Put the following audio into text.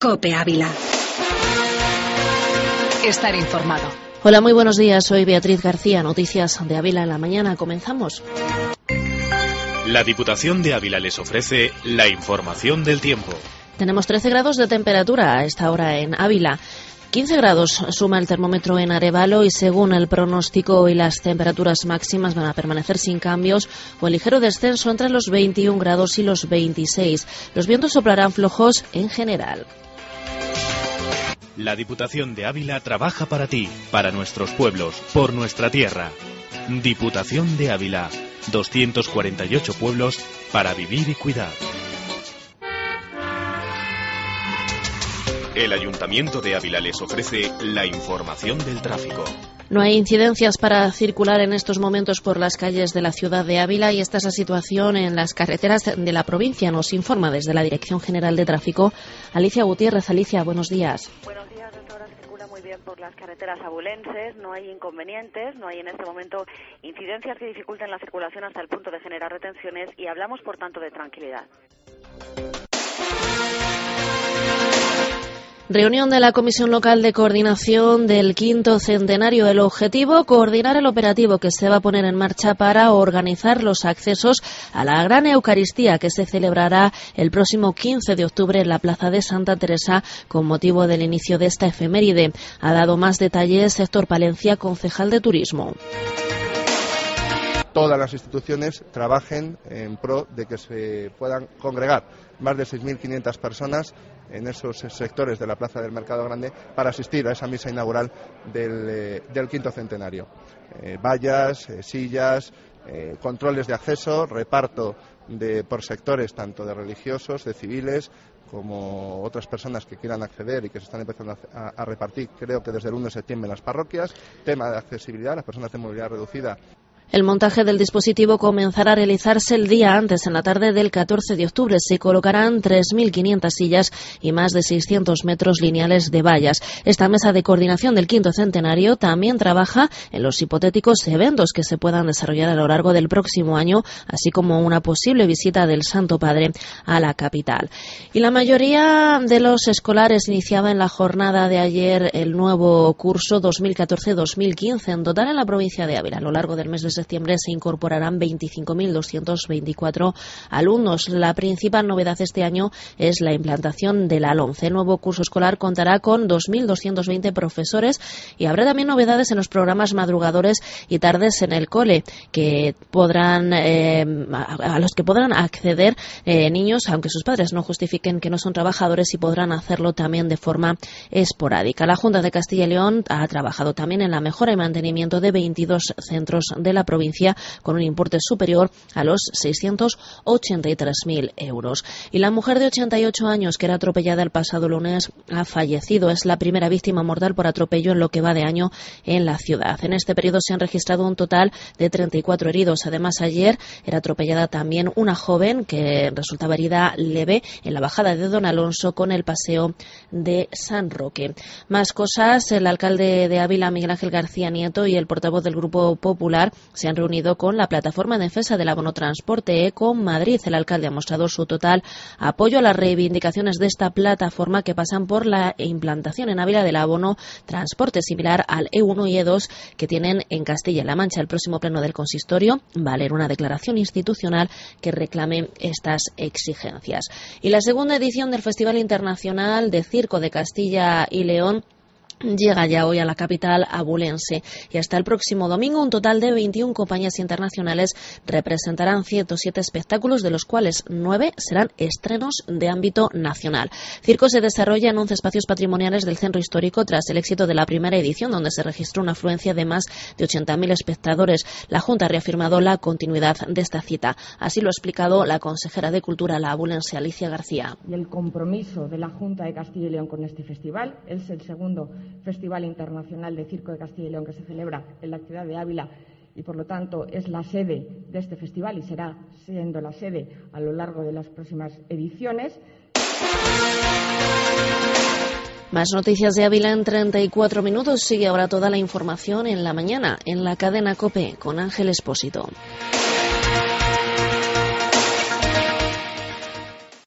COPE Ávila. Estar informado. Hola, muy buenos días. Soy Beatriz García. Noticias de Ávila en la mañana. Comenzamos. La Diputación de Ávila les ofrece la información del tiempo. Tenemos 13 grados de temperatura a esta hora en Ávila. 15 grados suma el termómetro en Arévalo y según el pronóstico hoy las temperaturas máximas van a permanecer sin cambios o en ligero descenso entre los 21 grados y los 26. Los vientos soplarán flojos en general. La Diputación de Ávila trabaja para ti, para nuestros pueblos, por nuestra tierra. Diputación de Ávila, 248 pueblos para vivir y cuidar. El Ayuntamiento de Ávila les ofrece la información del tráfico. No hay incidencias para circular en estos momentos por las calles de la ciudad de Ávila y esta es la situación en las carreteras de la provincia. Nos informa desde la Dirección General de Tráfico Alicia Gutiérrez. Alicia, buenos días. Buenos días, hasta ahora circula muy bien por las carreteras abulenses, no hay inconvenientes, no hay en este momento incidencias que dificulten la circulación hasta el punto de generar retenciones y hablamos por tanto de tranquilidad. Reunión de la Comisión Local de Coordinación del quinto centenario. El objetivo, coordinar el operativo que se va a poner en marcha para organizar los accesos a la Gran Eucaristía que se celebrará el próximo 15 de octubre en la Plaza de Santa Teresa con motivo del inicio de esta efeméride. Ha dado más detalles Héctor Palencia, concejal de Turismo. Todas las instituciones trabajen en pro de que se puedan congregar más de 6.500 personas en esos sectores de la Plaza del Mercado Grande para asistir a esa misa inaugural del quinto centenario. Vallas, sillas, controles de acceso, reparto por sectores tanto de religiosos, de civiles, como otras personas que quieran acceder y que se están empezando a repartir, creo que desde el 1 de septiembre en las parroquias. Tema de accesibilidad, las personas de movilidad reducida. El montaje del dispositivo comenzará a realizarse el día antes, en la tarde del 14 de octubre. Se colocarán 3.500 sillas y más de 600 metros lineales de vallas. Esta mesa de coordinación del quinto centenario también trabaja en los hipotéticos eventos que se puedan desarrollar a lo largo del próximo año, así como una posible visita del Santo Padre a la capital. Y la mayoría de los escolares iniciaba en la jornada de ayer el nuevo curso 2014-2015. En total en la provincia de Ávila, a lo largo del mes de septiembre se incorporarán 25.224 alumnos. La principal novedad este año es la implantación de la LOMCE. El nuevo curso escolar contará con 2.220 profesores y habrá también novedades en los programas madrugadores y tardes en el cole que podrán a los que podrán acceder niños, aunque sus padres no justifiquen que no son trabajadores, y podrán hacerlo también de forma esporádica. La Junta de Castilla y León ha trabajado también en la mejora y mantenimiento de 22 centros de la provincia con un importe superior a los 683.000 euros. Y la mujer de 88 años que era atropellada el pasado lunes ha fallecido. Es la primera víctima mortal por atropello en lo que va de año en la ciudad. En este periodo se han registrado un total de 34 heridos. Además, ayer era atropellada también una joven que resultaba herida leve en la bajada de Don Alonso con el paseo de San Roque. Más cosas. El alcalde de Ávila, Miguel Ángel García Nieto, y el portavoz del Grupo Popular se han reunido con la plataforma de defensa del abonotransporte Econ Madrid. El alcalde ha mostrado su total apoyo a las reivindicaciones de esta plataforma que pasan por la implantación en Ávila del abono transporte similar al E1 y E2 que tienen en Castilla-La Mancha. El próximo pleno del consistorio va a leer una declaración institucional que reclame estas exigencias. Y la segunda edición del Festival Internacional de Circo de Castilla y León llega ya hoy a la capital abulense y hasta el próximo domingo un total de 21 compañías internacionales representarán 107 espectáculos, de los cuales 9 serán estrenos de ámbito nacional. Circo se desarrolla en 11 espacios patrimoniales del centro histórico tras el éxito de la primera edición, donde se registró una afluencia de más de 80.000 espectadores. La Junta ha reafirmado la continuidad de esta cita. Así lo ha explicado la consejera de Cultura, la abulense Alicia García. Y el compromiso de la Junta de Castilla y León con este festival es el segundo Festival Internacional de Circo de Castilla y León que se celebra en la ciudad de Ávila y, por lo tanto, es la sede de este festival y será siendo la sede a lo largo de las próximas ediciones. Más noticias de Ávila en 34 minutos. Sigue ahora toda la información en la mañana en la cadena COPE con Ángel Expósito.